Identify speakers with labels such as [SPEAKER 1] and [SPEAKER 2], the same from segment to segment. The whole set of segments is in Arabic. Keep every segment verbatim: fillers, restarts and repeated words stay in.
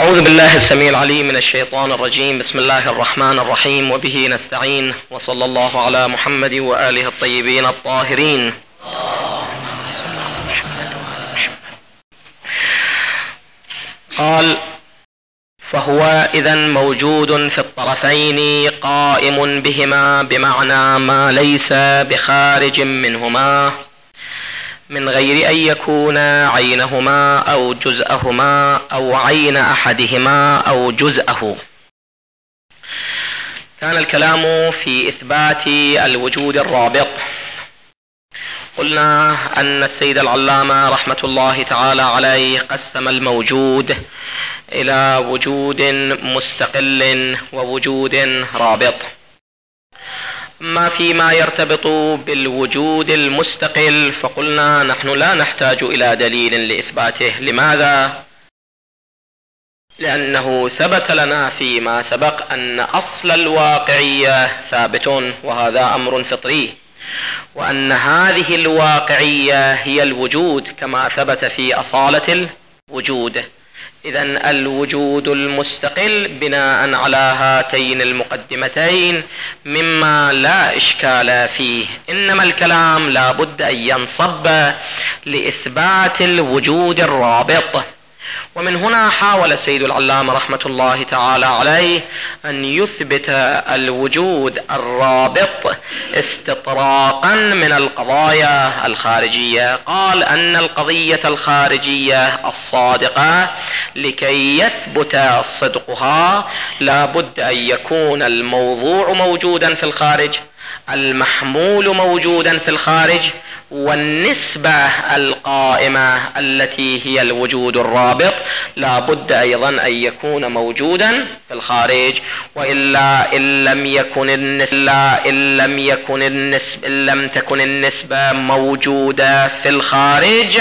[SPEAKER 1] أعوذ بالله السميع العليم من الشيطان الرجيم. بسم الله الرحمن الرحيم، وبه نستعين، وصلى الله على محمد وآله الطيبين الطاهرين. قال: فهو إذن موجود في الطرفين قائم بهما، بمعنى ما ليس بخارج منهما، من غير أن يكون عينهما أو جزءهما أو عين أحدهما أو جزءه. كان الكلام في إثبات الوجود الرابط. قلنا أن السيد العلامة رحمة الله تعالى عليه قسم الموجود إلى وجود مستقل ووجود رابط. ما فيما يرتبط بالوجود المستقل فقلنا نحن لا نحتاج إلى دليل لإثباته. لماذا؟ لأنه ثبت لنا فيما سبق أن أصل الواقعية ثابت، وهذا أمر فطري، وأن هذه الواقعية هي الوجود كما ثبت في أصالة الوجود. إذن الوجود المستقل بناء على هاتين المقدمتين مما لا إشكال فيه، إنما الكلام لا بد أن ينصب لإثبات الوجود الرابط. ومن هنا حاول السيد العلامة رحمة الله تعالى عليه أن يثبت الوجود الرابط استطراقا من القضايا الخارجية. قال أن القضية الخارجية الصادقة لكي يثبت صدقها لا بد أن يكون الموضوع موجودا في الخارج، المحمول موجودا في الخارج، والنسبة القائمة التي هي الوجود الرابط لا بد أيضا أن يكون موجودا في الخارج. وإلا إن لم يكن النسبة إن لم يكن النسبة إن لم تكن النسبة موجودة في الخارج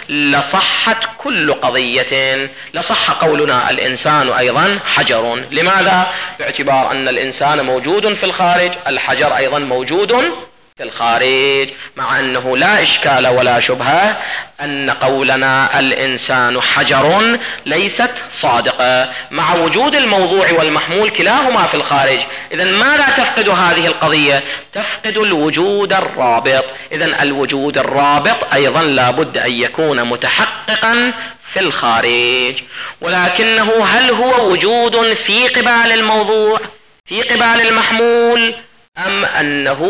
[SPEAKER 1] لصحت كل قضية، لصح قولنا الإنسان أيضا حجر. لماذا؟ باعتبار أن الإنسان موجود في الخارج، الحجر أيضا موجود في الخارج، مع أنه لا إشكال ولا شبهة أن قولنا الإنسان حجر ليست صادقة مع وجود الموضوع والمحمول كلاهما في الخارج. إذن ماذا تفقد هذه القضية؟ تفقد الوجود الرابط. إذن الوجود الرابط أيضا لا بد أن يكون متحققا في الخارج. ولكنه هل هو وجود في قبال الموضوع في قبال المحمول، أم أنه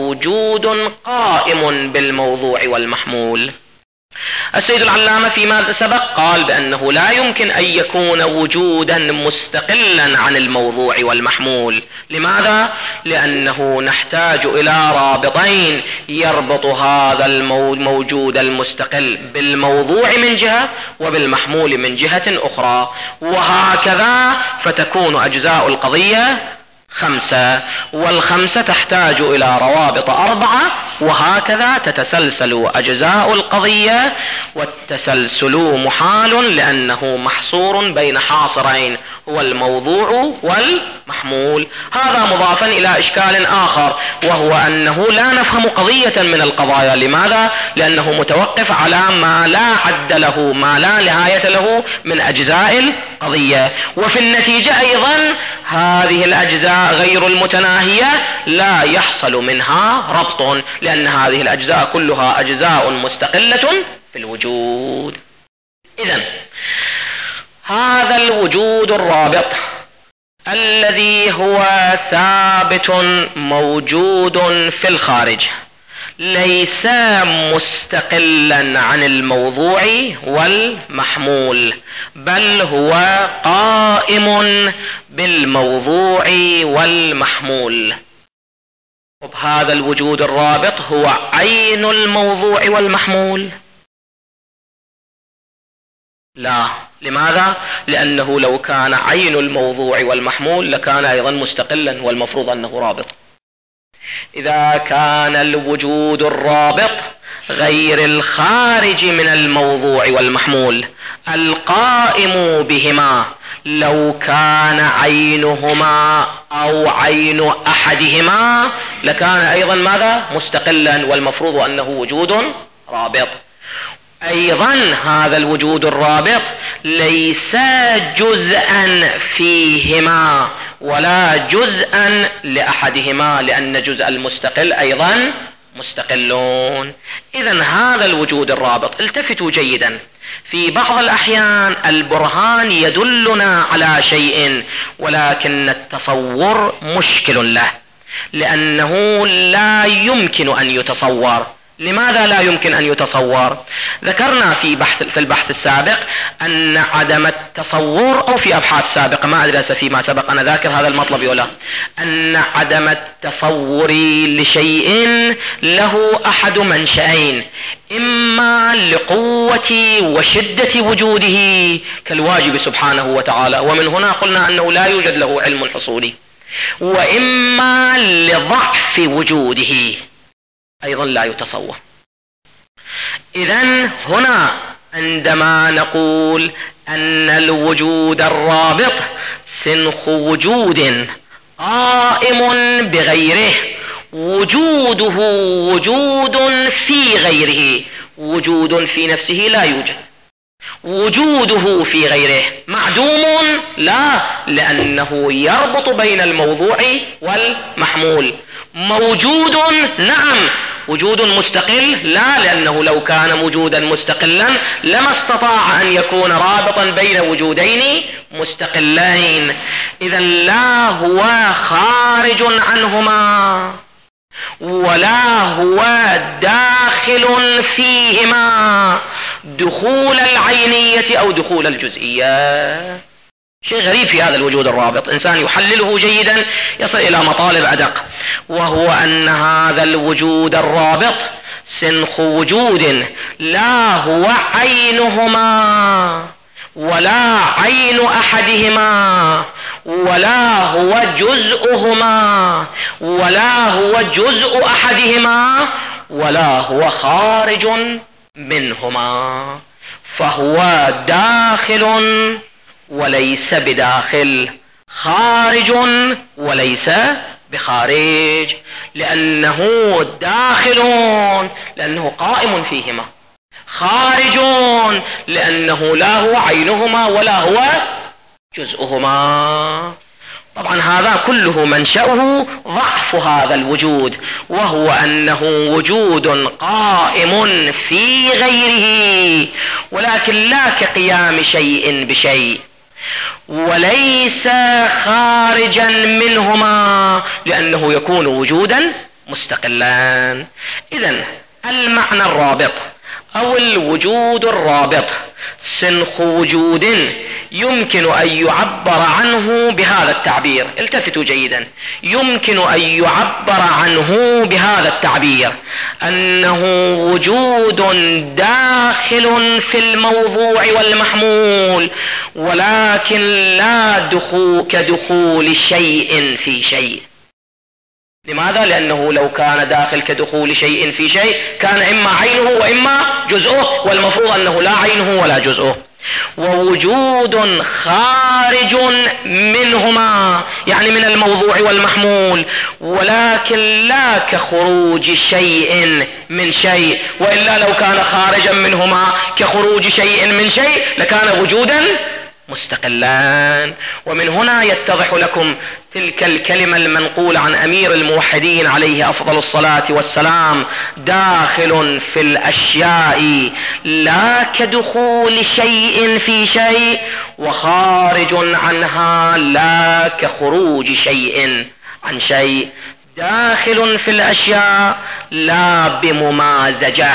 [SPEAKER 1] موجود قائم بالموضوع والمحمول؟ السيد العلامة فيما سبق قال بأنه لا يمكن أن يكون وجودا مستقلا عن الموضوع والمحمول. لماذا؟ لأنه نحتاج إلى رابطين يربط هذا الموجود المستقل بالموضوع من جهة وبالمحمول من جهة أخرى، وهكذا فتكون أجزاء القضية خمسة، والخمسة تحتاج إلى روابط أربعة، وهكذا تتسلسل أجزاء القضية، والتسلسل محال لأنه محصور بين حاصرين هو الموضوع والمحمول. هذا مضافا إلى إشكال آخر، وهو أنه لا نفهم قضية من القضايا. لماذا؟ لأنه متوقف على ما لا عد له، ما لا نهاية له من أجزاء القضية، وفي النتيجة أيضا هذه الأجزاء غير المتناهية لا يحصل منها ربط، لأن هذه الأجزاء كلها أجزاء مستقلة في الوجود. إذن هذا الوجود الرابط الذي هو ثابت موجود في الخارج ليس مستقلا عن الموضوع والمحمول، بل هو قائم بالموضوع والمحمول. وبهذا الوجود الرابط هو عين الموضوع والمحمول؟ لا. لماذا؟ لأنه لو كان عين الموضوع والمحمول لكان أيضا مستقلا، والمفروض أنه رابط. إذا كان الوجود الرابط غير الخارج من الموضوع والمحمول القائم بهما لو كان عينهما أو عين أحدهما لكان أيضا ماذا؟ مستقلا، والمفروض أنه وجود رابط. أيضا هذا الوجود الرابط ليس جزءا فيهما ولا جزءا لأحدهما، لأن جزء المستقل أيضا مستقلون. إذن هذا الوجود الرابط، التفتوا جيدا، في بعض الأحيان البرهان يدلنا على شيء ولكن التصور مشكل له، لأنه لا يمكن أن يتصور. لماذا لا يمكن أن يتصور؟ ذكرنا في بحث في البحث السابق أن عدم التصور، أو في أبحاث سابقة ما أدرس فيما سبق أنا ذاكر هذا المطلب يقوله، أن عدم التصور لشيء له أحد منشأين، إما لقوة وشدة وجوده كالواجب سبحانه وتعالى، ومن هنا قلنا أنه لا يوجد له علم حصولي، وإما لضعف وجوده أيضا لا يتصور. إذن هنا عندما نقول أن الوجود الرابط سنخ وجود قائم بغيره، وجوده وجود في غيره، وجود في نفسه لا يوجد، وجوده في غيره معدوم لا، لأنه يربط بين الموضوع والمحمول. موجود نعم، وجود مستقل لا، لأنه لو كان وجودا مستقلا لما استطاع أن يكون رابطا بين وجودين مستقلين. إذا لا هو خارج عنهما ولا هو داخل فيهما دخول العينية أو دخول الجزئية. شيء غريب في هذا الوجود الرابط، إنسان يحلله جيدا يصل إلى مطالب أدق، وهو أن هذا الوجود الرابط سنخ وجود لا هو عينهما ولا عين أحدهما ولا هو جزءهما ولا هو جزء أحدهما ولا هو خارج منهما، فهو داخل وليس بداخل، خارج وليس بخارج، لأنه داخل لأنه قائم فيهما، خارج لأنه لا هو عينهما ولا هو جزءهما. طبعا هذا كله منشأه ضعف هذا الوجود، وهو أنه وجود قائم في غيره، ولكن لا كقيام شيء بشيء، وليس خارجا منهما لأنه يكون وجودا مستقلا. إذن المعنى الرابط أو الوجود الرابط سنخ وجود يمكن أن يعبر عنه بهذا التعبير، التفتوا جيدا، يمكن أن يعبر عنه بهذا التعبير أنه وجود داخل في الموضوع والمحمول، ولكن لا دخول كدخول شيء في شيء. لماذا؟ لأنه لو كان داخل كدخول شيء في شيء كان إما عينه وإما جزءه، والمفروض أنه لا عينه ولا جزءه. ووجود خارج منهما يعني من الموضوع والمحمول، ولكن لا كخروج شيء من شيء، وإلا لو كان خارجا منهما كخروج شيء من شيء لكان وجودا مستقلان. ومن هنا يتضح لكم تلك الكلمة المنقولة عن أمير الموحدين عليه أفضل الصلاة والسلام: داخل في الأشياء لا كدخول شيء في شيء، وخارج عنها لا كخروج شيء عن شيء. داخل في الأشياء لا بممازجة،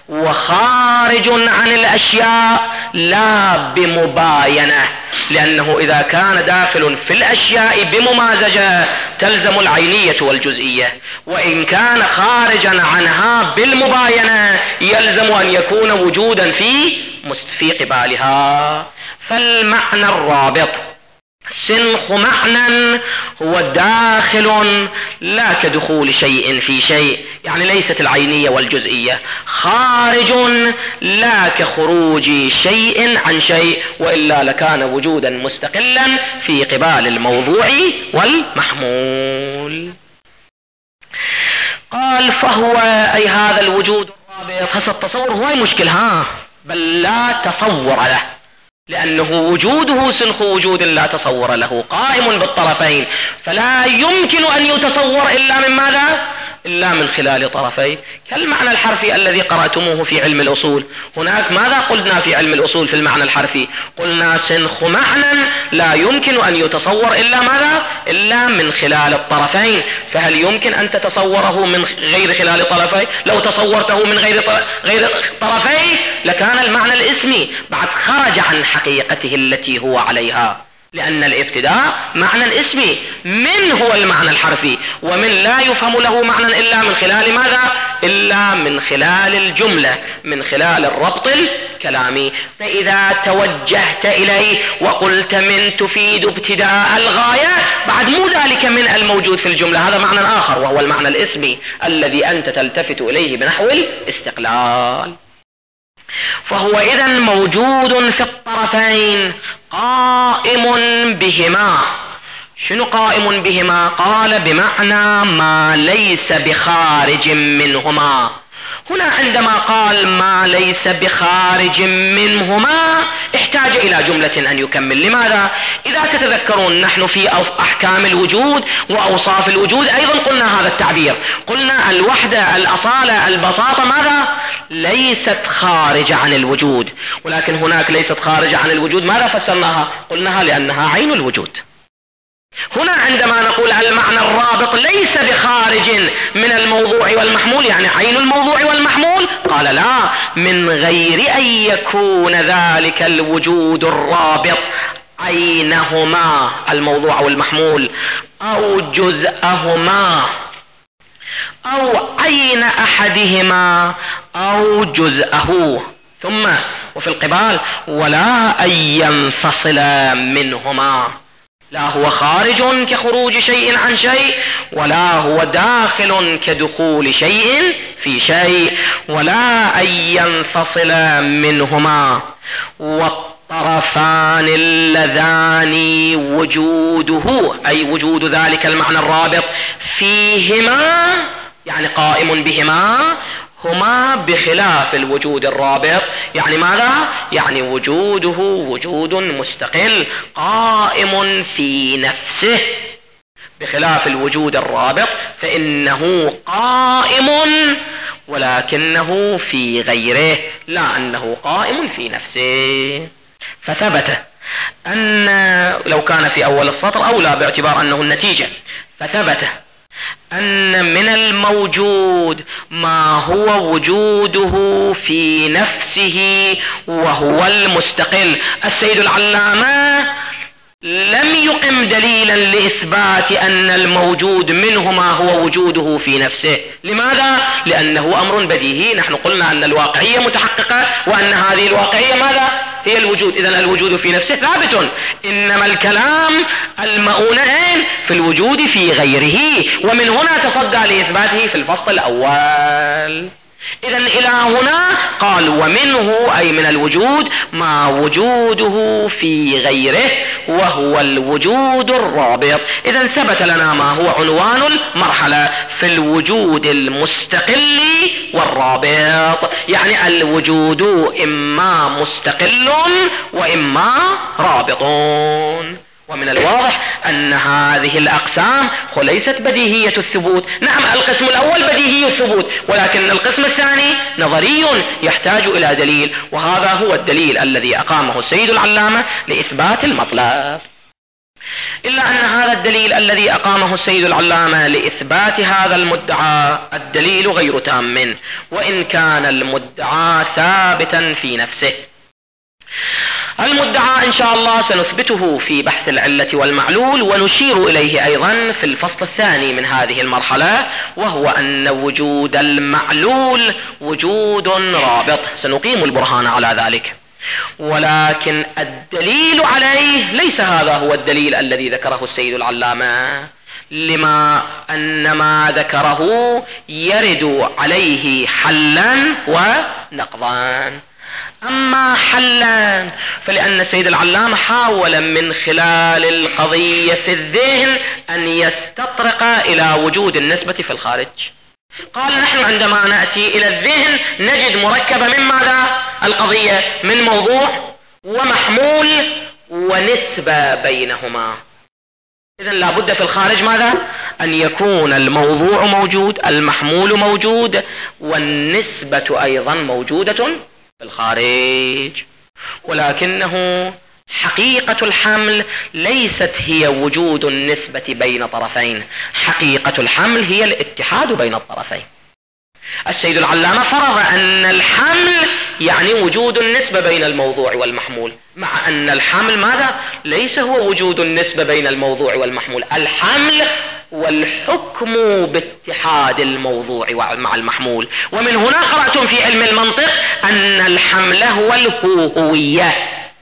[SPEAKER 1] وخارج عن الأشياء لا بمباينة، لأنه إذا كان داخل في الأشياء بممازجة تلزم العينية والجزئية، وإن كان خارجا عنها بالمباينة يلزم أن يكون وجودا في في قبالها. فالمعنى الرابط سنخ معنى هو داخل لا كدخول شيء في شيء، يعني ليست العينية والجزئية. خارج لا كخروج شيء عن شيء، وإلا لكان وجودا مستقلا في قبال الموضوع والمحمول. قال: فهو أي هذا الوجود الرابط. هسه التصور هو مشكل، ها بل لا تصور له، لأنه وجوده سنخ وجود لا تصور له، قائم بالطرفين، فلا يمكن أن يتصور إلا من ماذا؟ إلا من خلال طرفيه، كالمعنى الحرفي الذي قرأتموه في علم الأصول. هناك ماذا قلنا في علم الأصول في المعنى الحرفي؟ قلنا سنخ معنى لا يمكن أن يتصور إلا ماذا؟ إلا من خلال الطرفين، فهل يمكن أن تتصوره من غير خلال طرفيه؟ لو تصورته من غير غير طرفيه لكان المعنى الاسمي بعد خرج عن حقيقته التي هو عليها، لأن الابتداء معنى اسمي، من هو المعنى الحرفي، ومن لا يفهم له معنى إلا من خلال ماذا؟ إلا من خلال الجملة، من خلال الربط الكلامي. فإذا توجهت إليه وقلت من تفيد ابتداء الغاية، بعد مو ذلك من الموجود في الجملة، هذا معنى آخر وهو المعنى الاسمي الذي أنت تلتفت إليه بنحو الاستقلال. فهو إذن موجود في الطرفين قائم بهما. شنو قائم بهما؟ قال بمعنى ما ليس بخارج منهما. هنا عندما قال ما ليس بخارج منهما احتاج إلى جملة أن يكمل. لماذا؟ إذا تتذكرون نحن في أحكام الوجود وأوصاف الوجود أيضا قلنا هذا التعبير، قلنا الوحدة، الأصالة، البساطة ماذا؟ ليست خارجة عن الوجود، ولكن هناك ليست خارجة عن الوجود، ماذا فسرناها؟ قلناها لأنها عين الوجود. هنا عندما نقول المعنى الرابط ليس بخارج من الموضوع والمحمول، يعني عين الموضوع والمحمول، قال لا، من غير أن يكون ذلك الوجود الرابط عينهما الموضوع والمحمول أو جزءهما أو عين أحدهما أو جزءه. ثم وفي القبال ولا أن ينفصل منهما، لا هو خارج كخروج شيء عن شيء، ولا هو داخل كدخول شيء في شيء، ولا أن ينفصل منهما. والطرفان اللذان وجوده، أي وجود ذلك المعنى الرابط فيهما، يعني قائم بهما، هما بخلاف الوجود الرابط، يعني ماذا؟ يعني وجوده وجود مستقل قائم في نفسه، بخلاف الوجود الرابط فإنه قائم ولكنه في غيره، لا أنه قائم في نفسه. فثبت أن لو كان في أول السطر أولى باعتبار أنه النتيجة، فثبت أن من الموجود ما هو وجوده في نفسه وهو المستقل. السيد العلامة لم يقم دليلا لإثبات أن الموجود منه ما هو وجوده في نفسه. لماذا؟ لأنه أمر بديهي، نحن قلنا أن الواقعية متحققة وأن هذه الواقعية ماذا؟ هي الوجود، إذن الوجود في نفسه ثابت، إنما الكلام المؤونين في الوجود في غيره، ومن هنا تصدى لإثباته في الفصل الأول. إذن إلى هنا قال ومنه أي من الوجود ما وجوده في غيره وهو الوجود الرابط. إذن ثبت لنا ما هو عنوان المرحلة في الوجود المستقل والرابط، يعني الوجود إما مستقل وإما رابط. ومن الواضح أن هذه الأقسام ليست بديهية الثبوت. نعم القسم الأول بديهي الثبوت، ولكن القسم الثاني نظري يحتاج إلى دليل، وهذا هو الدليل الذي أقامه السيد العلامة لإثبات المطلب. إلا أن هذا الدليل الذي أقامه السيد العلامة لإثبات هذا المدعى الدليل غير تام، وإن كان المدعى ثابتا في نفسه. المدعى إن شاء الله سنثبته في بحث العلة والمعلول، ونشير إليه أيضا في الفصل الثاني من هذه المرحلة، وهو أن وجود المعلول وجود رابط، سنقيم البرهان على ذلك. ولكن الدليل عليه ليس هذا هو الدليل الذي ذكره السيد العلامة، لما أن ما ذكره يرد عليه حلا ونقضا. أما حلا فلأن السيد العلامة حاول من خلال القضية في الذهن أن يستطرق إلى وجود النسبة في الخارج. قال نحن عندما نأتي إلى الذهن نجد مركبة من ماذا؟ القضية من موضوع ومحمول ونسبة بينهما. إذن لا بد في الخارج ماذا؟ أن يكون الموضوع موجود، المحمول موجود، والنسبة أيضا موجودة في الخارج. ولكنه حقيقة الحمل ليست هي وجود النسبة بين طرفين، حقيقة الحمل هي الاتحاد بين الطرفين. السيد العلامة فرض أن الحمل يعني وجود النسبة بين الموضوع والمحمول، مع أن الحمل ماذا؟ ليس هو وجود النسبة بين الموضوع والمحمول، الحمل والحكم باتحاد الموضوع مع المحمول. ومن هنا قرأتم في علم المنطق أن الحمل هو الهوهوية.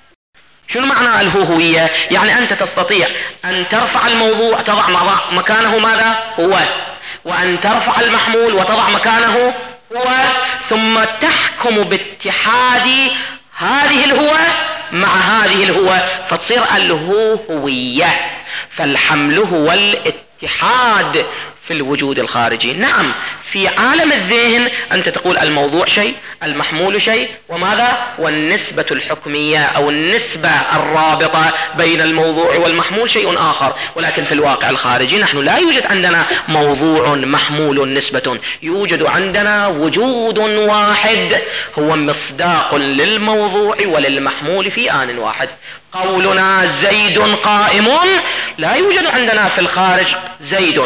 [SPEAKER 1] شنو معنى الهوهوية؟ يعني أنت تستطيع أن ترفع الموضوع تضع مكانه ماذا؟ هو، وأن ترفع المحمول وتضع مكانه هو، ثم تحكم باتحاد هذه الهوة مع هذه الهوة فتصير الهوهوية. فالحمل هو الاتحاد في الوجود الخارجي. نعم، في عالم الذهن أنت تقول الموضوع شيء، المحمول شيء، وماذا؟ والنسبة الحكمية أو النسبة الرابطة بين الموضوع والمحمول شيء آخر. ولكن في الواقع الخارجي نحن لا يوجد عندنا موضوع محمول نسبة، يوجد عندنا وجود واحد هو مصداق للموضوع وللمحمول في آن واحد. قولنا زيد قائم، لا يوجد عندنا في الخارج زيد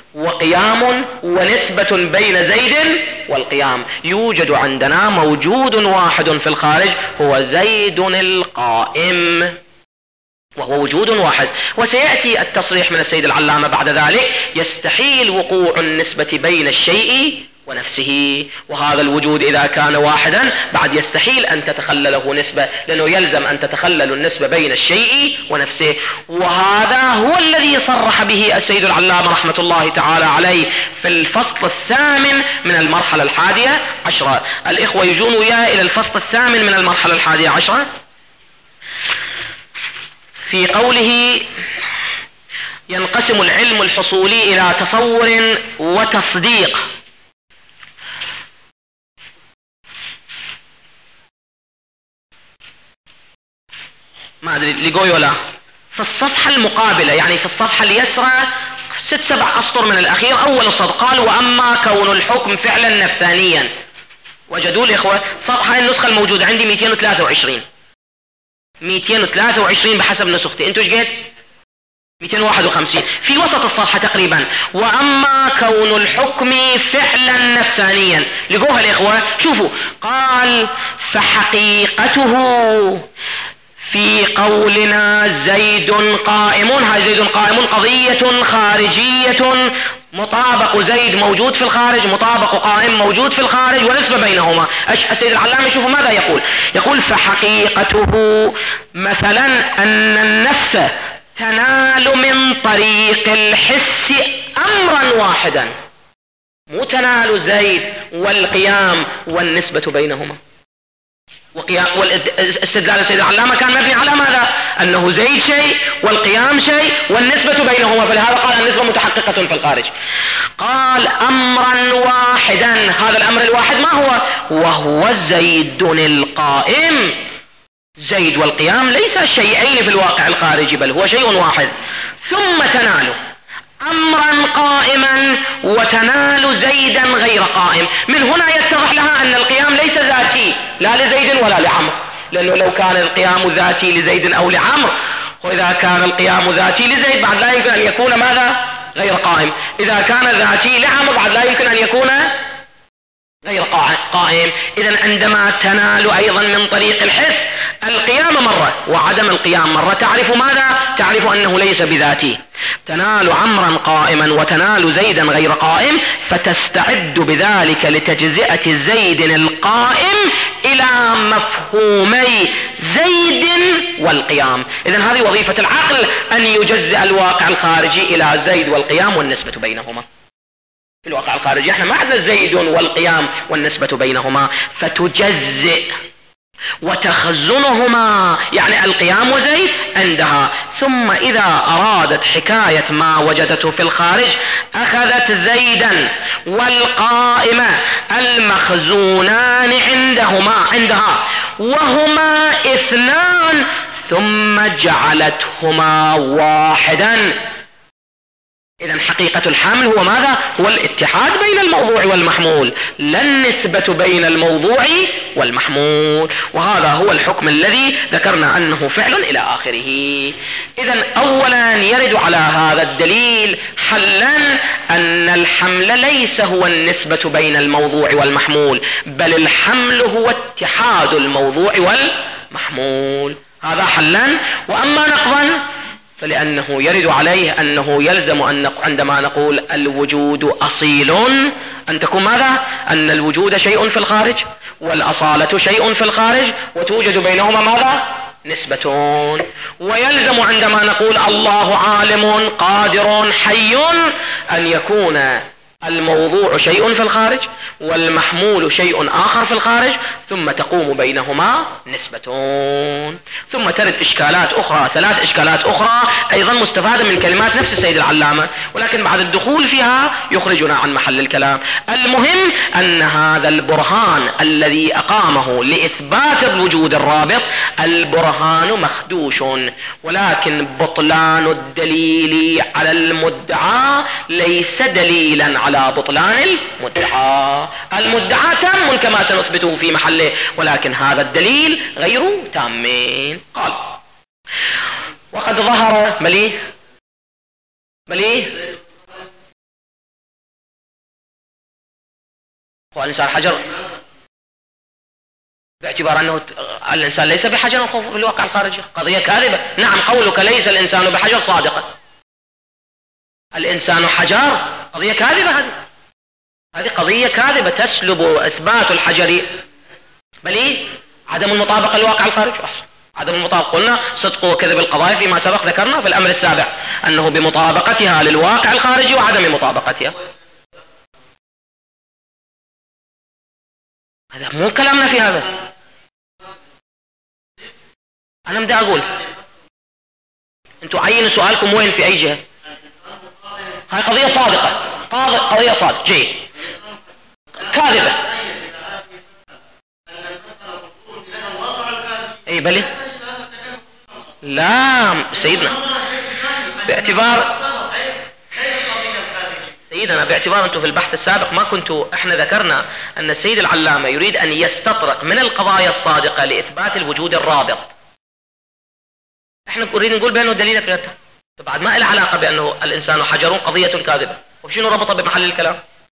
[SPEAKER 1] وقيام ونسبة بين زيد والقيام، يوجد عندنا موجود واحد في الخارج هو زيد القائم، وهو وجود واحد. وسيأتي التصريح من السيد العلامة بعد ذلك: يستحيل وقوع النسبة بين الشيء ونفسه، وهذا الوجود إذا كان واحدا بعد يستحيل أن تتخلله نسبة، لأنه يلزم أن تتخلل النسبة بين الشيء ونفسه. وهذا هو الذي صرح به السيد العلامة رحمة الله تعالى عليه في الفصل الثامن من المرحلة الحادية عشرة. الإخوة يجون وياه إلى الفصل الثامن من المرحلة الحادية عشرة في قوله: ينقسم العلم الحصولي إلى تصور وتصديق. ما أدري لقوي ولا في الصفحة المقابلة، يعني في الصفحة اليسرى ست سبع أسطر من الأخير، أول الصد قال: وأما كون الحكم فعلا نفسانيا. وجدوا الإخوة صفحة النسخة الموجودة عندي مئتين وثلاثة وعشرين مئتين وثلاثة وعشرين بحسب نسختي، انتوا ايش قد؟ مئتين وواحد وخمسين في وسط الصفحة تقريبا. وأما كون الحكم فعلا نفسانيا، لقوها الإخوة شوفوا، قال: فحقيقته في قولنا زيد قائم، هاي زيد قائم قضية خارجية، مطابق زيد موجود في الخارج، مطابق قائم موجود في الخارج، ونسبة بينهما. السيد العلامة شوفوا ماذا يقول، يقول: فحقيقته مثلا أن النفس تنال من طريق الحس أمرا واحدا، مو تنال زيد والقيام والنسبة بينهما. والاستدلال السيد العلامة كان مبني على ماذا؟ أنه زيد شيء والقيام شيء والنسبة بينهما، فلهذا قال النسبة متحققة في الخارج. قال: أمرا واحدا، هذا الأمر الواحد ما هو؟ وهو زيد القائم. زيد والقيام ليس شيئين في الواقع الخارجي، بل هو شيء واحد. ثم تنال أمرا قائما وتنال زيدا غير قائم. من هنا يتضح لها أن القيام ليس ذاتي لا لزيد ولا لعمر، لأنه لو كان القيام ذاتي لزيد أو لعمر، وإذا كان القيام ذاتي لزيد بعد لا يمكن أن يكون ماذا؟ غير قائم. إذا كان ذاتي لعمر بعد لا يمكن أن يكون غير قائم. إذن عندما تنال أيضا من طريق الحس القيام مرة وعدم القيام مرة، تعرف ماذا؟ تعرف أنه ليس بذاتي. تنال عمرا قائما وتنال زيدا غير قائم، فتستعد بذلك لتجزئة زيد القائم إلى مفهومي زيد والقيام. إذن هذه وظيفة العقل، أن يجزئ الواقع الخارجي إلى زيد والقيام والنسبة بينهما. في الواقع الخارجي احنا ما عندنا زيد والقيام والنسبة بينهما، فتجزئ وتخزنهما يعني القيام وزيد عندها، ثم إذا أرادت حكاية ما وجدته في الخارج أخذت زيدا والقائمة المخزونان عندهما عندها وهما اثنان ثم جعلتهما واحدا. إذن حقيقة الحمل هو ماذا؟ هو الاتحاد بين الموضوع والمحمول، لا النسبة بين الموضوع والمحمول، وهذا هو الحكم الذي ذكرنا أنه فعل إلى آخره. إذن أولا يرد على هذا الدليل حلا أن الحمل ليس هو النسبة بين الموضوع والمحمول، بل الحمل هو اتحاد الموضوع والمحمول، هذا حلا. وأما نقضا فلأنه يرد عليه أنه يلزم أن عندما نقول الوجود أصيل أن تكون ماذا؟ أن الوجود شيء في الخارج والأصالة شيء في الخارج وتوجد بينهما ماذا؟ نسبة. ويلزم عندما نقول الله عالم قادر حي أن يكون الموضوع شيء في الخارج والمحمول شيء آخر في الخارج ثم تقوم بينهما نسبة. ثم ترد إشكالات أخرى، ثلاث إشكالات أخرى أيضا مستفادة من كلمات نفس السيد العلامة، ولكن بعد الدخول فيها يخرجنا عن محل الكلام. المهم أن هذا البرهان الذي أقامه لإثبات الوجود الرابط البرهان مخدوش، ولكن بطلان الدليل على المدعى ليس دليلا على على بطلان المدعى. المدعى تام كما سنثبته في محله، ولكن هذا الدليل غير تام. قال وقد ظهر ملي ملي هو الإنسان حجر باعتبار أنه الإنسان ليس بحجر في الواقع الخارجي، قضية كاذبة. نعم قولك ليس الإنسان بحجر صادقة، الإنسان حجر قضية كاذبة، هذه هذه قضية كاذبة تسلب إثبات الحجر بل عدم المطابقة للواقع الخارجي. عدم المطابقة قلنا صدق وكذب القضايا فيما سبق ذكرنا في الأمر السابع أنه بمطابقتها للواقع الخارجي وعدم مطابقتها. هذا مو كلامنا في هذا، أنا بدي أقول أنتوا عينوا سؤالكم وين في أي جهة. هاي قضية صادقة، قضية صادقة جيد كاذبة. اي بلي لا سيدنا باعتبار سيدنا باعتبار انتم في البحث السابق ما كنتوا احنا ذكرنا ان السيد العلامة يريد ان يستطرق من القضايا الصادقة لإثبات الوجود الرابط. احنا نريد نقول بأنه دليل في بعد ما له علاقة بأنه الإنسان حجر قضية كاذبة، وشنو ربطه بمحل الكلام؟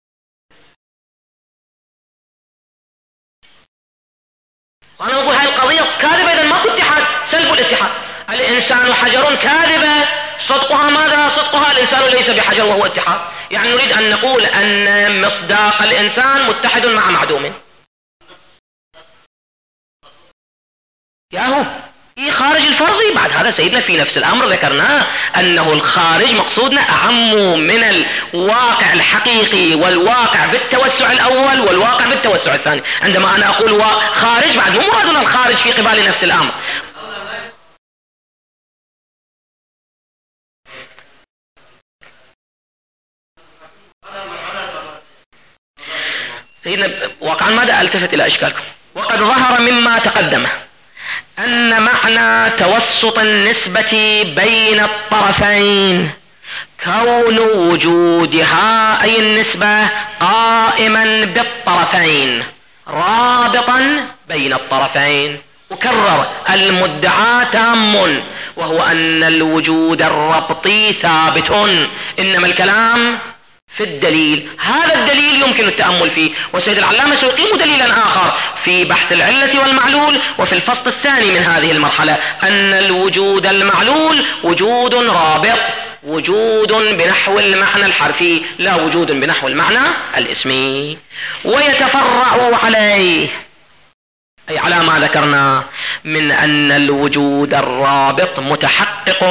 [SPEAKER 1] وأنا أقول هاي القضية كاذبة إذا ماكو اتحاد، سلب الاتحاد. الإنسان حجر كاذبة، صدقها ماذا؟ صدقها الإنسان ليس بحجر وهو اتحاد. يعني نريد أن نقول أن مصداق الإنسان متحد مع معدوم. ياهو إيه خارج الفرضي. بعد هذا سيدنا في نفس الأمر ذكرناه أنه الخارج مقصودنا أعم من الواقع الحقيقي والواقع بالتوسع الأول والواقع بالتوسع الثاني. عندما أنا أقول خارج بعد مو مرادنا الخارج في قبال نفس الأمر. سيدنا واقعا ماذا ألتفت إلى إشكالكم. وقد ظهر مما تقدمه أن معنى توسط النسبة بين الطرفين كون وجودها أي النسبة قائما بالطرفين رابطا بين الطرفين. أكرر المدعى تام وهو أن الوجود الربطي ثابت، إنما الكلام في الدليل. هذا الدليل يمكن التأمل فيه، والسيد العلامة سيقيم دليلا آخر في بحث العلة والمعلول وفي الفصل الثاني من هذه المرحلة أن الوجود المعلول وجود رابط، وجود بنحو المعنى الحرفي لا وجود بنحو المعنى الاسمي. ويتفرع عليه أي على ما ذكرنا من أن الوجود الرابط متحقق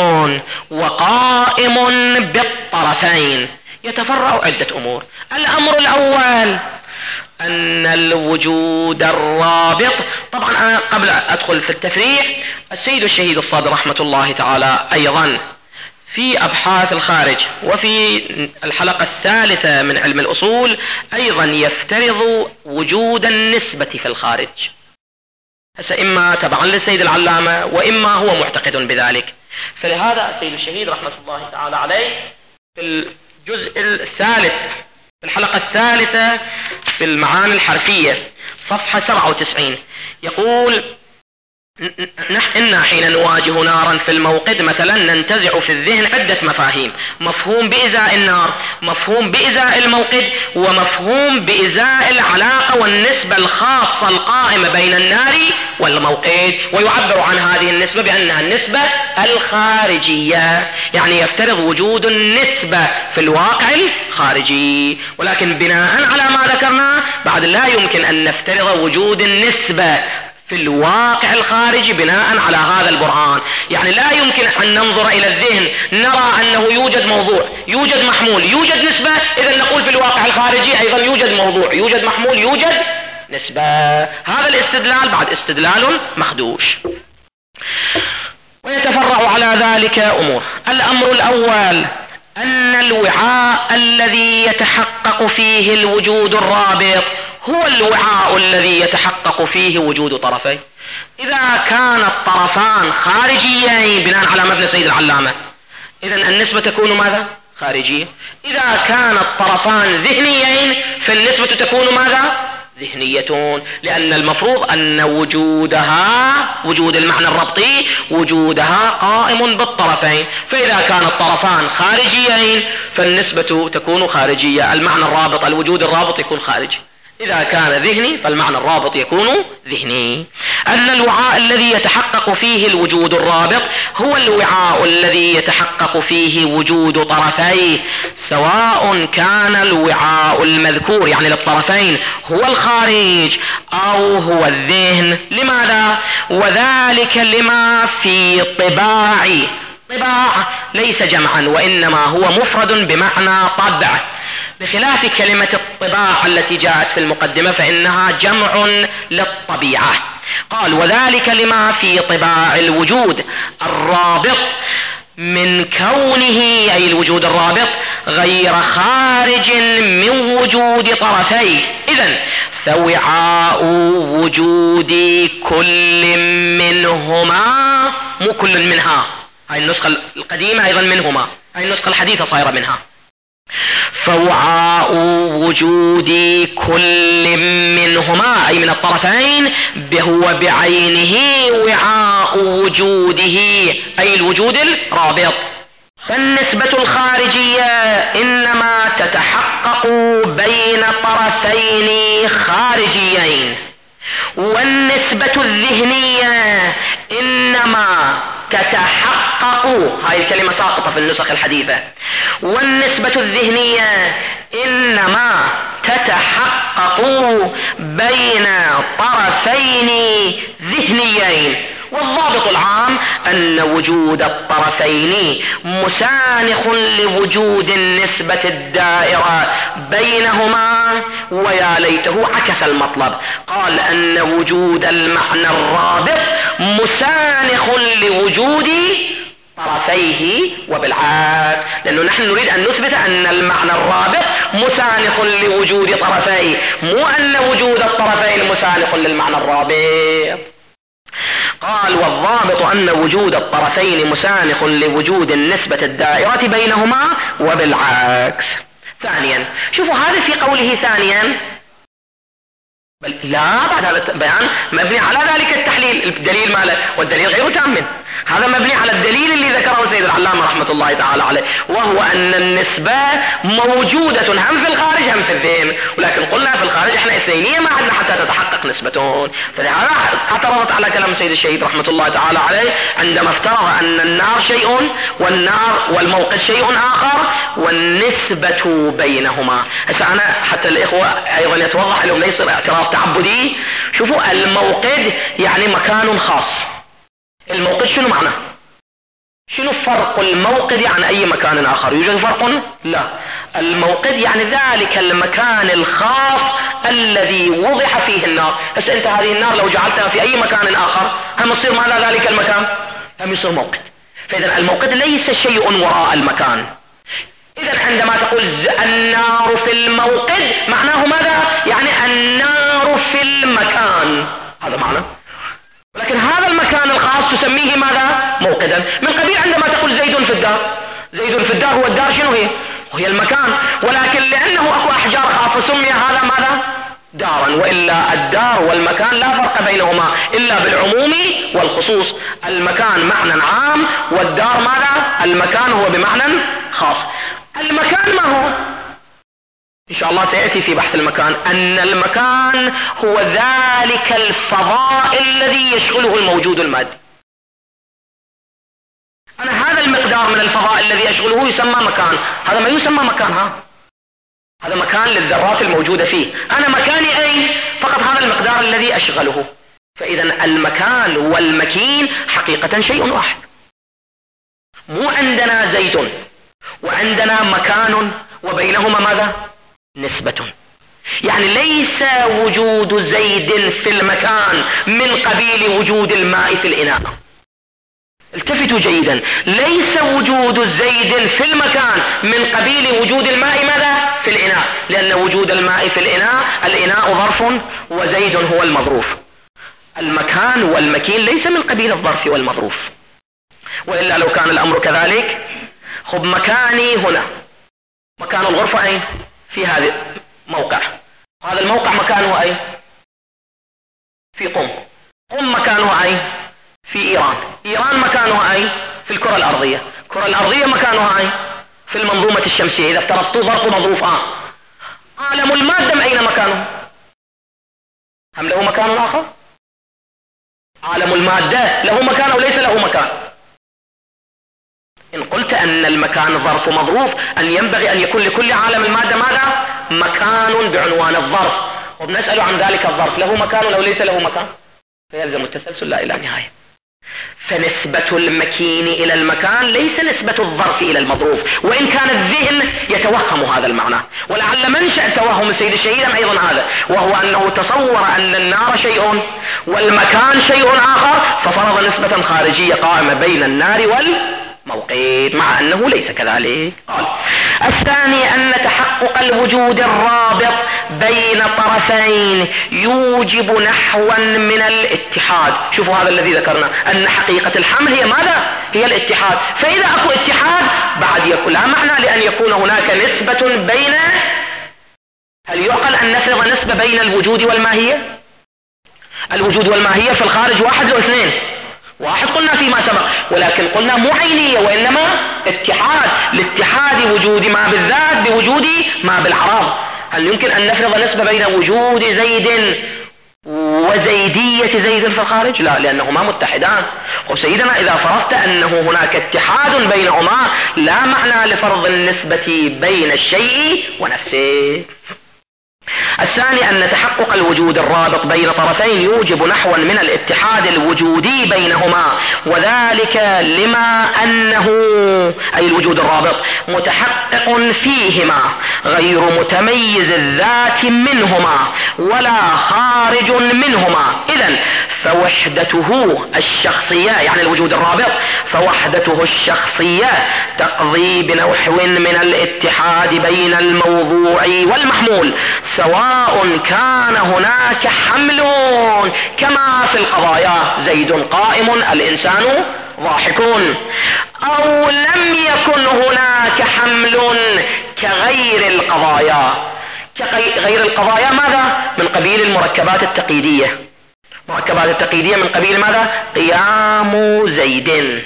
[SPEAKER 1] وقائم بالطرفين. يتفرع عدة أمور. الأمر الأول أن الوجود الرابط. طبعا أنا قبل أدخل في التفريع، السيد الشهيد الصادر رحمة الله تعالى أيضا في أبحاث الخارج وفي الحلقة الثالثة من علم الأصول أيضا يفترض وجود النسبة في الخارج، هسه إما تبعا للسيد العلامة وإما هو معتقد بذلك. فلهذا السيد الشهيد رحمة الله تعالى عليه في الجزء الثالث في الحلقة الثالثة في المعاني الحرفية صفحة سبعة وتسعين يقول: إنا حين نواجه نارا في الموقد مثلا ننتزع في الذهن عدة مفاهيم: مفهوم بإزاء النار، مفهوم بإزاء الموقد، ومفهوم بإزاء العلاقة والنسبة الخاصة القائمة بين النار والموقد، ويعبر عن هذه النسبة بأنها النسبة الخارجية، يعني يفترض وجود النسبة في الواقع الخارجي. ولكن بناء على ما ذكرنا بعد لا يمكن أن نفترض وجود النسبة في الواقع الخارجي بناء على هذا البرهان. يعني لا يمكن أن ننظر إلى الذهن نرى أنه يوجد موضوع، يوجد محمول، يوجد نسبة، إذا نقول في الواقع الخارجي أيضا يوجد موضوع، يوجد محمول، يوجد نسبة. هذا الاستدلال بعد استدلال مخدوش. ويتفرع على ذلك أمور. الأمر الأول أن الوعاء الذي يتحقق فيه الوجود الرابط هو الوعاء الذي يتحقق فيه وجود طرفين. إذا كان الطرفان خارجيين بناء على مبنى سيد العلامة، إذن النسبة تكون ماذا؟ خارجية. إذا كان الطرفان ذهنيين فالنسبة تكون ماذا؟ ذهنية، لأن المفروض أن وجودها وجود المعنى الربطي وجودها قائم بالطرفين. فإذا كان الطرفان خارجيين فالنسبة تكون خارجية، المعنى الرابط الوجود الرابط يكون خارجي. إذا كان ذهني فالمعنى الرابط يكون ذهني. أن الوعاء الذي يتحقق فيه الوجود الرابط هو الوعاء الذي يتحقق فيه وجود طرفيه، سواء كان الوعاء المذكور يعني للطرفين هو الخارج أو هو الذهن. لماذا؟ وذلك لما في طباع. طباع ليس جمعا وإنما هو مفرد بمعنى طبع، بخلاف كلمة الطباع التي جاءت في المقدمة فإنها جمع للطبيعة. قال: وذلك لما في طباع الوجود الرابط من كونه أي الوجود الرابط غير خارج من وجود طرفيه. إذن فوعاء وجود كل منهما، مو كل منها، هاي النسخة القديمة أيضا منهما، هاي النسخة الحديثة صايرة منها. فوعاء وجود كل منهما أي من الطرفين هو بعينه وعاء وجوده أي الوجود الرابط. فالنسبة الخارجية إنما تتحقق بين طرفين خارجيين، والنسبة الذهنية إنما تتحقق، هاي الكلمة ساقطة في النسخ الحديثة، والنسبة الذهنية إنما تتحقق بين طرفين ذهنيين. والضابط العام أن وجود الطرفين مسانخ لوجود النسبة الدائرة بينهما، ويا ليته عكس المطلب، قال أن وجود المعنى الرابط مسانخ لوجود طرفيه وبالعكس، لأنه نحن نريد أن نثبت أن المعنى الرابط مسانخ لوجود طرفيه، مو أن وجود الطرفين مسانخ للمعنى الرابط. قال: والضابط أن وجود الطرفين مسانخ لوجود النسبة الدائرة بينهما وبالعكس. ثانيا، شوفوا هذا في قوله ثانيا، بل لا بعد هذا البيان مبني على ذلك التحليل، الدليل ماله والدليل غير تام، هذا مبني على الدليل اللي ذكره سيد العلامة رحمة الله تعالى عليه، وهو أن النسبة موجودة هم في الخارج هم في الذهن، ولكن قلنا في الخارج احنا اثنينية ما عندنا حتى تتحقق نسبتون. فلهذا اعترضت على كلام سيد الشهيد رحمة الله تعالى عليه عندما افترض أن النار شيء والنار والموقد شيء آخر والنسبة بينهما. هسه أنا حتى الإخوة أيضا يتوضح لهم ليس اعتراض تعبدي. شوفوا الموقد يعني مكان خاص، الموقد شنو معناه؟ شنو فرق الموقد عن أي مكان آخر؟ يوجد فرق؟ لا. الموقد يعني ذلك المكان الخاص الذي وضع فيه النار. بس أنت هذه النار لو جعلتها في أي مكان آخر هم يصير ماذا ذلك المكان؟ هم يصير موقد. فإذا الموقد ليس شيء وراء المكان. إذا عندما تقول النار في الموقد معناه ماذا؟ يعني النار في المكان، هذا معنى. ولكن هذا المكان الخاص تسميه ماذا؟ موقدا. من قبيل عندما تقول زيد في الدار، زيد في الدار، هو الدار شنو هي؟ وهي المكان، ولكن لأنه أكو أحجار خاصة سمي هذا ماذا؟ دارا. وإلا الدار والمكان لا فرق بينهما إلا بالعموم والخصوص. المكان معنى عام، والدار ماذا؟ المكان هو بمعنى خاص. المكان ما هو؟ إن شاء الله سيأتي في بحث المكان أن المكان هو ذلك الفضاء الذي يشغله الموجود المادي. أنا هذا المقدار من الفضاء الذي يشغله يسمى مكان. هذا ما يسمى مكان، ها؟ هذا مكان للذرات الموجودة فيه. أنا مكاني أي؟ فقط هذا المقدار الذي أشغله. فإذا المكان والمكين حقيقة شيء واحد. مو عندنا زيد وعندنا مكان وبينهما ماذا؟ نسبة. يعني ليس وجود زيد في المكان من قبيل وجود الماء في الإناء. التفتوا جيدا، ليس وجود زيد في المكان من قبيل وجود الماء ماذا؟ في الإناء، لأن وجود الماء في الإناء، الإناء ظرف وزيد هو المظروف. المكان والمكين ليس من قبيل الظرف والمظروف، وإلا لو كان الأمر كذلك. خب مكاني هنا، مكان الغرفة أين؟ في هذا موقع، هذا الموقع مكانه أين؟ في قم. قم مكانه أين؟ في إيران. إيران مكانه أين؟ في الكرة الأرضية. الكرة الأرضية مكانها أين؟ في المنظومة الشمسية. إذا افترضت ظرف مظروف آه. عالم المادة أين مكانه؟ هم له مكان آخر؟ عالم المادة له مكان أو ليس له مكان؟ إن قلت أن المكان ظرف مظروف أن ينبغي أن يكون لكل عالم المادة ماذا؟ مكان بعنوان الظرف، وبنسأل عن ذلك الظرف له مكان أو ليس له مكان؟ فيلزم التسلسل لا إلى نهاية. فنسبة المكين إلى المكان ليس نسبة الظرف إلى المظروف، وإن كان الذهن يتوهم هذا المعنى. ولعل منشأ توهم السيد الشهيد أيضا هذا، وهو أنه تصور أن النار شيء والمكان شيء آخر، ففرض نسبة خارجية قائمة بين النار والموقد، مع أنه ليس كذلك. قال الثاني أن تحقق الوجود الرابط بين طرفين يوجب نحوا من الاتحاد. شوفوا هذا الذي ذكرنا، أن حقيقة الحمل هي ماذا؟ هي الاتحاد. فإذا أكو اتحاد بعد يكون لا معنى لأن يكون هناك نسبة بين، هل يعقل أن نفرض نسبة بين الوجود والماهية؟ الوجود والماهية في الخارج واحد أو اثنين؟ واحد قلنا فيما سبق، ولكن قلنا مو عينية وإنما اتحاد، لاتحاد وجود ما بالذات بوجود ما بالعراض. هل يمكن أن نفرض نسبة بين وجود زيد وزيدية زيد في الخارج؟ لا، لأنهما متحدان. وسيدنا إذا فرضت أنه هناك اتحاد بينهما لا معنى لفرض النسبة بين الشيء ونفسه. الثاني أن تحقق الوجود الرابط بين طرفين يوجب نحوا من الاتحاد الوجودي بينهما، وذلك لما أنه أي الوجود الرابط متحقق فيهما غير متميز الذات منهما ولا خارج منهما. إذن فوحدته الشخصية، يعني الوجود الرابط فوحدته الشخصية تقضي بنوع من الاتحاد بين الموضوع والمحمول، سواء كان هناك حمل كما في القضايا زيد قائم الإنسان ضاحكون، أو لم يكن هناك حمل كغير القضايا. كغير القضايا ماذا؟ من قبيل المركبات التقييدية. مركبات التقييدية من قبيل ماذا؟ قيام زيد،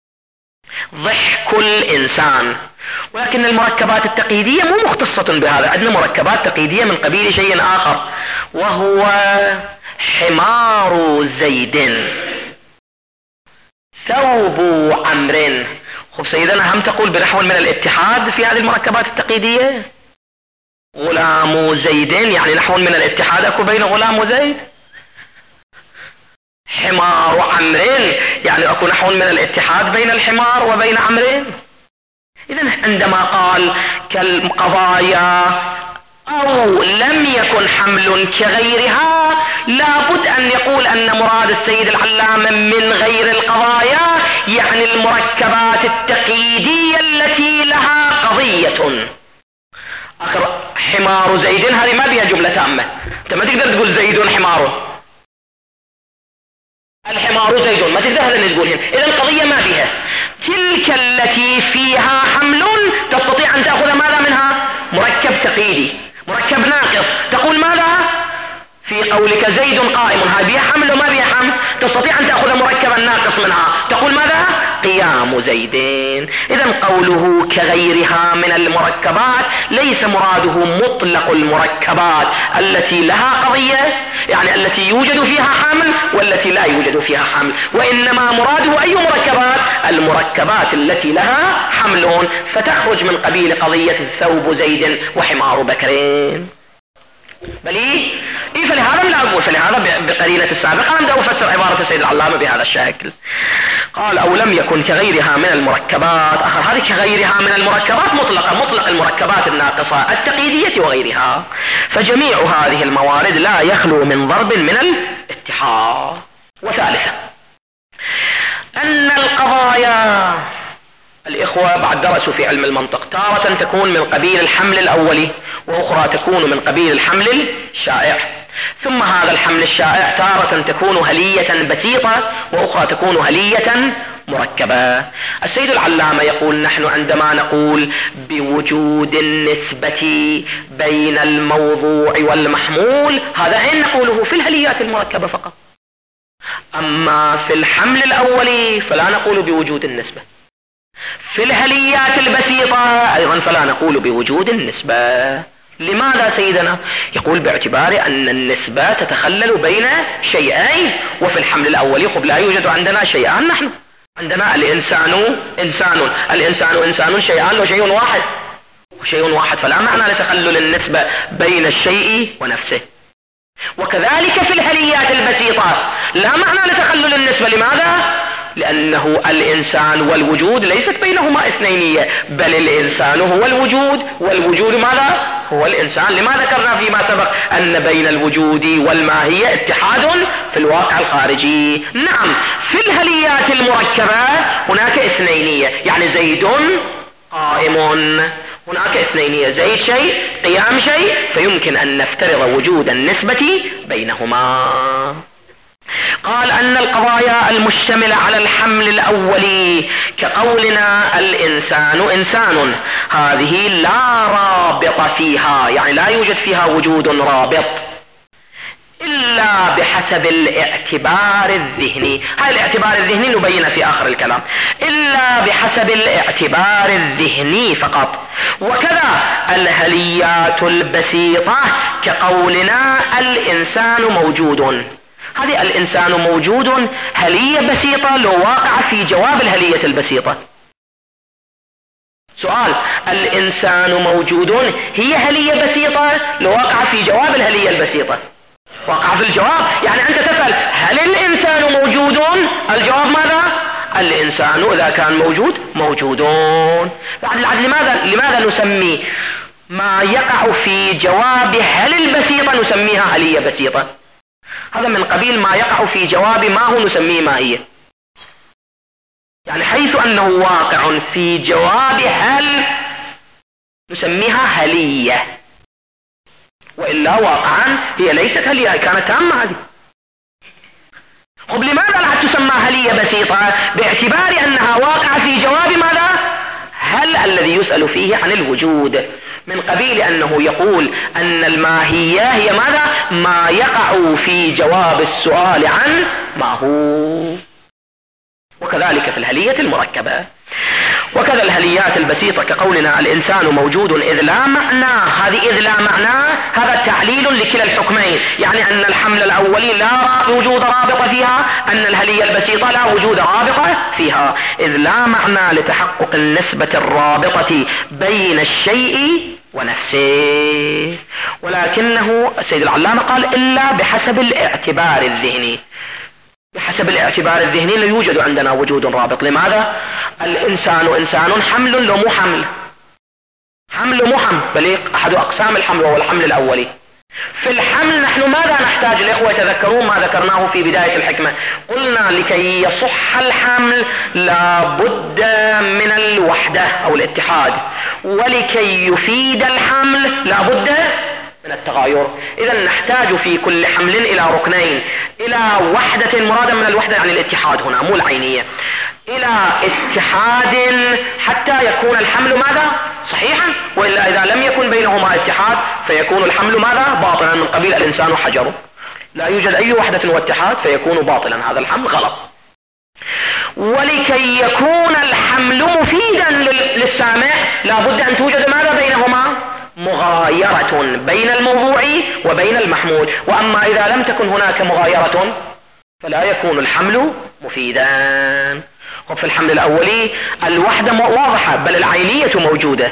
[SPEAKER 1] ضحك الإنسان. ولكن المركبات التقييدية مو مختصة بهذا، عندنا مركبات تقييدية من قبيل شيء آخر وهو حمار زيد، ثوب عمرو. خب سيدنا هم تقول بنحو من الاتحاد في هذه المركبات التقييدية؟ غلام زيد يعني نحو من الاتحاد اكو بين غلام وزيد؟ حمار عمرو، يعني أكو نحو من الاتحاد بين الحمار وبين عمرو. إذن عندما قال كالقضايا أو لم يكن حمل كغيرها، لابد أن يقول أن مراد السيد العلامة من غير القضايا يعني المركبات التقييدية التي لها قضية. آخر حمار زيد هذه ما بها جملة تامة، أنت ما تقدر تقول زيد حمار، الحمار زيد ما تقدر هذا تقول هنا. إذا القضية ما بها. تلك التي فيها حمل تستطيع أن تأخذ ماذا منها؟ مركب تقييدي، مركب ناقص. تقول ماذا في قولك زيد قائم، هذه بها حمل وما بها حمل، تستطيع أن تأخذ مركبا ناقص منها، تقول ماذا؟ قيام زيدين. إذا قوله كغيرها من المركبات ليس مراده مطلق المركبات التي لها قضية، يعني التي يوجد فيها حمل والتي لا يوجد فيها حمل، وإنما مراده أي مركبات؟ المركبات التي لها حمل، فتخرج من قبيل قضية ثوب زيد وحمار بكرين. بل إيه؟ إيه فلهذا لا أقول، فلهذا بقرينة السابقة أنا أفسر عبارة السيد العلامة بهذا الشكل. قال أو لم يكن كغيرها من المركبات. أخر هذه كغيرها من المركبات مطلقة، مطلق المركبات الناقصة التقييدية وغيرها، فجميع هذه الموارد لا يخلو من ضرب من الاتحاد. وثالثا أن القضايا، الإخوة بعد درسوا في علم المنطق، تارة تكون من قبيل الحمل الأولي وأخرى تكون من قبيل الحمل الشائع، ثم هذا الحمل الشائع تارة تكون هلية بسيطة وأخرى تكون هلية مركبة. السيد العلامة يقول نحن عندما نقول بوجود النسبة بين الموضوع والمحمول، هذا حين نقوله في الهليات المركبة فقط، أما في الحمل الأولي فلا نقول بوجود النسبة، في الهليات البسيطة أيضا فلا نقول بوجود النسبة. لماذا سيدنا؟ يقول باعتبار أن النسبة تتخلل بين شيئين، وفي الحمل الأولي خب لا يوجد عندنا شيئان، نحن عندنا الإنسان إنسان، الإنسان إنسان شيئان وشيء واحد، وشيء واحد فلا معنى لتخلل النسبة بين الشيء ونفسه. وكذلك في الهليات البسيطة لا معنى لتخلل النسبة. لماذا؟ لأنه الإنسان والوجود ليست بينهما اثنينية، بل الإنسان هو الوجود والوجود ماذا؟ هو الإنسان. لما ذكرنا فيما سبق أن بين الوجود والماهية اتحاد في الواقع الخارجي. نعم في الهليات المركبة هناك اثنينية، يعني زيد قائم، هناك اثنينية، زيد شيء قيام شيء، فيمكن أن نفترض وجود النسبة بينهما. قال أن القضايا المشتملة على الحمل الأولي كقولنا الإنسان إنسان، هذه لا رابط فيها، يعني لا يوجد فيها وجود رابط إلا بحسب الاعتبار الذهني. هذا الاعتبار الذهني نبين في آخر الكلام، إلا بحسب الاعتبار الذهني فقط. وكذا الهليات البسيطة كقولنا الإنسان موجود، هذه الإنسان موجود هلية بسيطة لو واقع في جواب الهلية البسيطة. سؤال، الإنسان موجود هي هلية بسيطة لو واقع في جواب الهلية البسيطة، واقع في الجواب، يعني أنت تسأل هل الإنسان موجود؟ الجواب ماذا؟ الإنسان إذا كان موجود موجودون. بعد لماذا لماذا نسمي ما يقع في جواب هل البسيطة نسميها هلية بسيطة؟ هذا من قبيل ما يقع في جواب ما هو نسميه ماهية، يعني حيث أنه واقع في جواب هل نسميها هلية، وإلا واقعا هي ليست هلية، كانت تامة هذه. طب لماذا لا تسمى هلية بسيطة؟ باعتبار أنها واقعة في جواب ماذا؟ هل الذي يسأل فيه عن الوجود، من قبيل أنه يقول أن الماهية هي ماذا؟ ما يقع في جواب السؤال عن ما هو. وكذلك في الهلية المركبة. وكذا الهليات البسيطة كقولنا الإنسان موجود إذ لا معنى، هذه إذ لا معنى هذا تعليل لكلا الحكمين، يعني أن الحمل الأولي لا وجود رابط فيها، أن الهلية البسيطة لا وجود رابطة فيها، إذ لا معنى لتحقق النسبة الرابطة بين الشيء ونفسه. ولكنه السيد العلامة قال إلا بحسب الاعتبار الذهني، بحسب الاعتبار الذهني لا يوجد عندنا وجود رابط. لماذا؟ الإنسان إنسان حمل لو مو حمل، حمل مو حمل، بل أحد أقسام الحمل وهو الحمل الأولي. في الحمل نحن ماذا نحتاج؟ الإخوة يتذكرون ما ذكرناه في بداية الحكمة، قلنا لكي يصح الحمل لا بد من الوحدة أو الاتحاد، ولكي يفيد الحمل لا بد من التغاير. إذا نحتاج في كل حمل إلى ركنين، إلى وحدة مرادا من الوحدة يعني الاتحاد هنا مو العينية، إلى اتحاد حتى يكون الحمل ماذا؟ صحيحا، وإلا إذا لم يكن بينهما اتحاد فيكون الحمل ماذا؟ باطلا، من قبيل الإنسان حجر، لا يوجد أي وحدة واتحاد فيكون باطلا، هذا الحمل غلط. ولكي يكون الحمل مفيدا للسامع لا بد أن توجد ماذا بينهما؟ مغايرة بين الموضوع وبين المحمول. وأما إذا لم تكن هناك مغايرة فلا يكون الحمل مفيدا. وفي الحمل الأولي الوحدة واضحة بل العينية موجودة،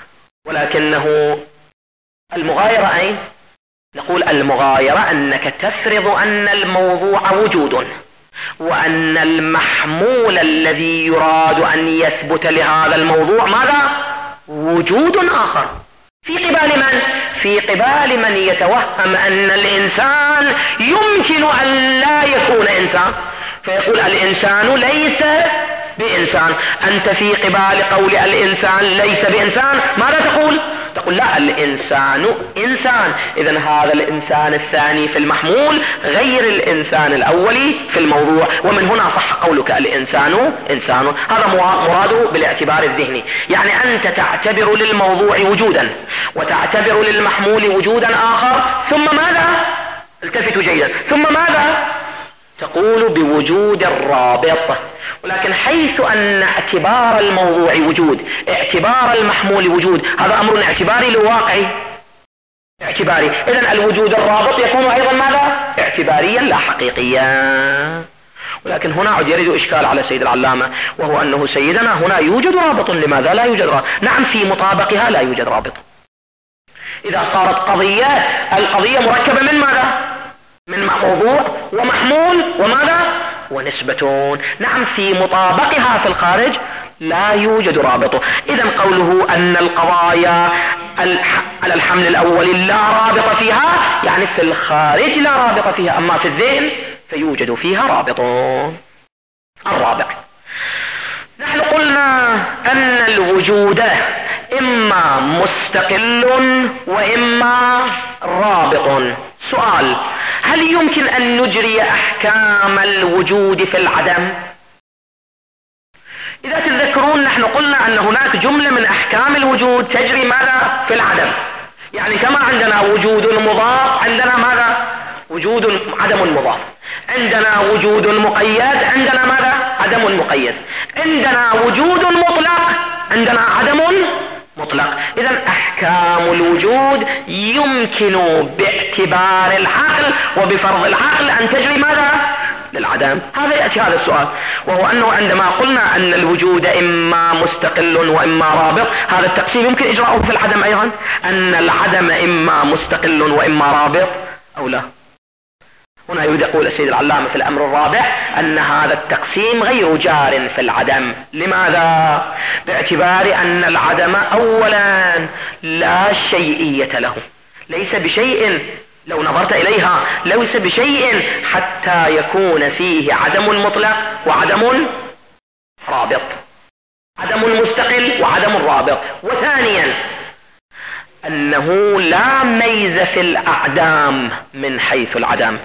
[SPEAKER 1] ولكنه المغايرة أين؟ نقول المغايرة أنك تفرض أن الموضوع وجود، وأن المحمول الذي يراد أن يثبت لهذا الموضوع ماذا؟ وجود آخر. في قبال من؟ في قبال من يتوهم أن الإنسان يمكن أن لا يكون إنسان، فيقول الإنسان ليس بإنسان. أنت في قبال قول الإنسان ليس بإنسان ماذا تقول؟ تقول لا، الإنسان إنسان. إذن هذا الإنسان الثاني في المحمول غير الإنسان الأولي في الموضوع، ومن هنا صح قولك الإنسان إنسان. هذا مراده بالاعتبار الذهني، يعني أنت تعتبر للموضوع وجودا وتعتبر للمحمول وجودا آخر، ثم ماذا؟ التفتوا جيدا، ثم ماذا؟ تقول بوجود الرابط. ولكن حيث أن اعتبار الموضوع وجود، اعتبار المحمول وجود، هذا أمر اعتباري لواقعي اعتباري، إذن الوجود الرابط يكون أيضا ماذا؟ اعتباريا لا حقيقيا. ولكن هنا عد يرد إشكال على سيد العلامة، وهو أنه سيدنا هنا يوجد رابط. لماذا لا يوجد رابط؟ نعم في مطابقها لا يوجد رابط. إذا صارت قضية، القضية مركبة من ماذا؟ من موضوع ومحمول وماذا؟ ونسبة. نعم في مطابقها في الخارج لا يوجد رابط. إذن قوله أن القضايا على الحمل الأول لا رابط فيها، يعني في الخارج لا رابط فيها، أما في الذهن فيوجد فيها رابط. الرابع، نحن قلنا أن الوجود إما مستقل وإما رابط. سؤال: هل يمكن أن نجري أحكام الوجود في العدم؟ إذا تتذكرون نحن قلنا أن هناك جملة من أحكام الوجود تجري ماذا؟ في العدم. يعني كما عندنا وجود مضاف عندنا ماذا؟ وجود عدم مضاف. عندنا وجود مقيد عندنا ماذا؟ عدم مقيد. عندنا وجود مطلق عندنا عدم مطلق. إذن أحكام الوجود يمكن باعتبار العقل وبفرض العقل أن تجري ماذا؟ للعدم. هذا يأتي هذا السؤال، وهو أنه عندما قلنا أن الوجود إما مستقل وإما رابط، هذا التقسيم يمكن إجراؤه في العدم أيضا، أن العدم إما مستقل وإما رابط أو لا. هنا يريد يقول السيد العلامة في الأمر الرابع أن هذا التقسيم غير جار في العدم. لماذا؟ باعتبار أن العدم أولا لا شيئية له، ليس بشيء لو نظرت إليها، ليس بشيء حتى يكون فيه عدم مطلق وعدم رابط، عدم مستقل وعدم رابط. وثانيا أنه لا ميز في الأعدام من حيث العدم.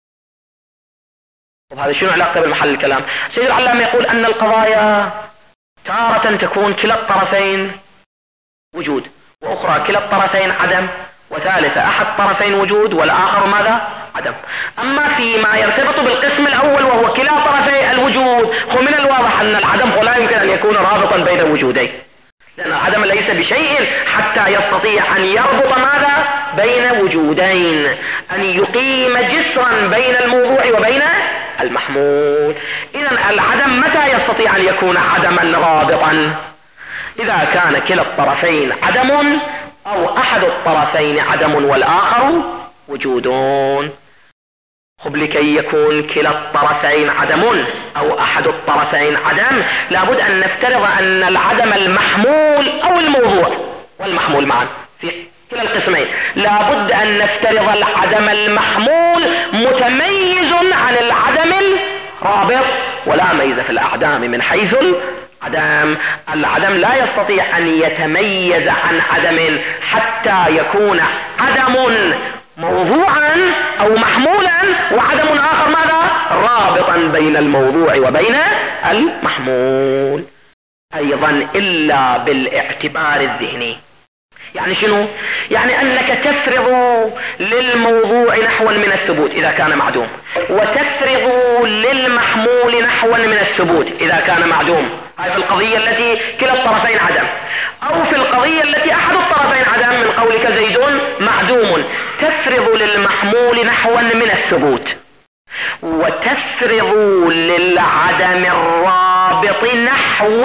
[SPEAKER 1] وهذا شنو علاقته بالمحل الكلام؟ سيد العلامة يقول أن القضايا تارة تكون كلا الطرفين وجود، وأخرى كلا الطرفين عدم، وثالثة أحد طرفين وجود والآخر ماذا؟ عدم. أما فيما يرتبط بالقسم الأول وهو كلا طرفي الوجود، هو من الواضح أن العدم لا يمكن أن يكون رابطا بين الوجودين، لأن العدم ليس بشيء حتى يستطيع أن يربط ماذا؟ بين وجودين، أن يقيم جسرا بين الموضوع وبين المحمول. إذن العدم متى يستطيع أن يكون عدما رابطا؟ إذا كان كلا الطرفين عدم أو أحد الطرفين عدم والآخر وجود. خب لكي يكون كلا الطرفين عدم أو أحد الطرفين عدم لابد أن نفترض أن العدم المحمول أو الموضوع والمحمول معا في كلا القسمين، لابد أن نفترض العدم المحمول متميز عن العدم الرابط، ولا ميز في الأعدام من حيث العدم. العدم لا يستطيع أن يتميز عن عدم حتى يكون عدم موضوعا أو محمولا وعدم آخر ماذا؟ رابطا بين الموضوع وبين المحمول أيضا إلا بالاعتبار الذهني. يعني شنو؟ يعني أنك تفرض للموضوع نحوا من الثبوت إذا كان معدوم، وتفرض للمحمول نحوا من الثبوت إذا كان معدوم. هاي في القضية التي كلا الطرفين عدم، أو في القضية التي أحد الطرفين عدم من قولك زيد معدوم، تفرض للمحمول نحوا من الثبوت وتفرض للعدم الرابط نحوا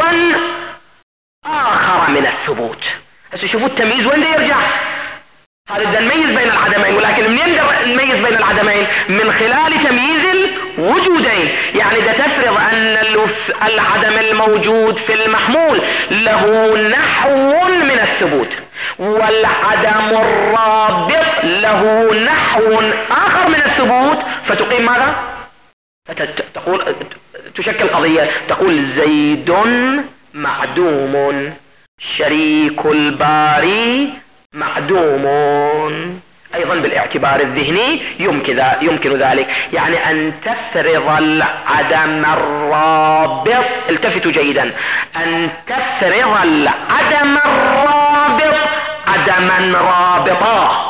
[SPEAKER 1] آخر من الثبوت. هسه شوفوا التمييز وين يرجع. هذا بدنا نميز بين العدمين، ولكن منين نميز بين العدمين؟ من خلال تمييز الوجودين. يعني ده تفرض أن العدم الموجود في المحمول له نحو من الثبوت، والعدم الرابط له نحو آخر من الثبوت، فتقيم ماذا؟ فتقول تشكل قضية، تقول زيد معدوم، شريك الباري معدوم. أيضا بالاعتبار الذهني يمكن يمكن ذلك، يعني أن تفرض العدم الرابط، التفتوا جيدا، أن تفرض العدم الرابط عدما رابطا.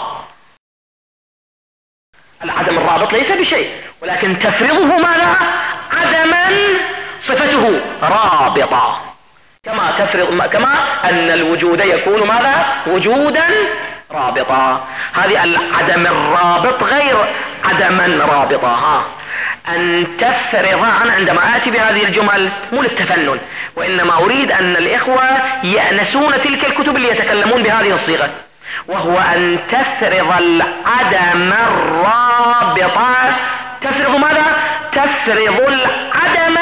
[SPEAKER 1] العدم الرابط ليس بشيء، ولكن تفرضه ماذا؟ عدما صفته رابطة، كما تفرض كما أن الوجود يكون ماذا؟ وجودا رابطا. هذه العدم الرابط غير عدما رابطا. ها أن تفرض، أنا عندما آتي بهذه الجمل مو للتفنن، وإنما أريد أن الإخوة يأنسون تلك الكتب اللي يتكلمون بهذه الصيغة، وهو أن تفرض العدم الرابطة. تفرض ماذا؟ تفرض العدم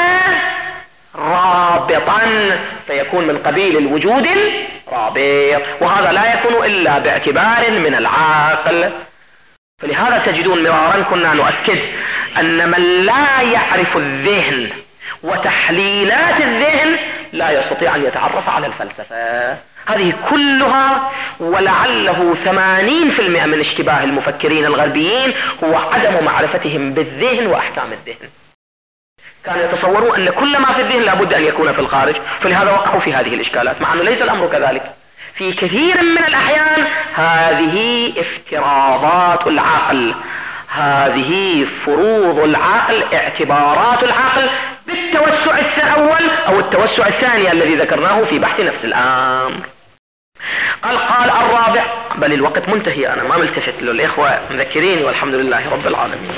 [SPEAKER 1] رابطا، فيكون من قبيل الوجود الرابط، وهذا لا يكون إلا باعتبار من العقل. فلهذا تجدون مرارا كنا نؤكد أن من لا يعرف الذهن وتحليلات الذهن لا يستطيع أن يتعرف على الفلسفة. هذه كلها ولعله ثمانين في المئة من اشتباه المفكرين الغربيين هو عدم معرفتهم بالذهن وأحكام الذهن. كانوا يتصورون أن كل ما في الذهن لابد أن يكون في الخارج، فلهذا وقعوا في هذه الإشكالات، مع أنه ليس الأمر كذلك. في كثير من الأحيان هذه افتراضات العقل، هذه فروض العقل، اعتبارات العقل بالتوسع الأول أو التوسع الثاني الذي ذكرناه في بحث نفس الأمر. قال قال الرابع، بل الوقت منتهي، أنا ما ملتفت للإخوة مذكرين، والحمد لله رب العالمين.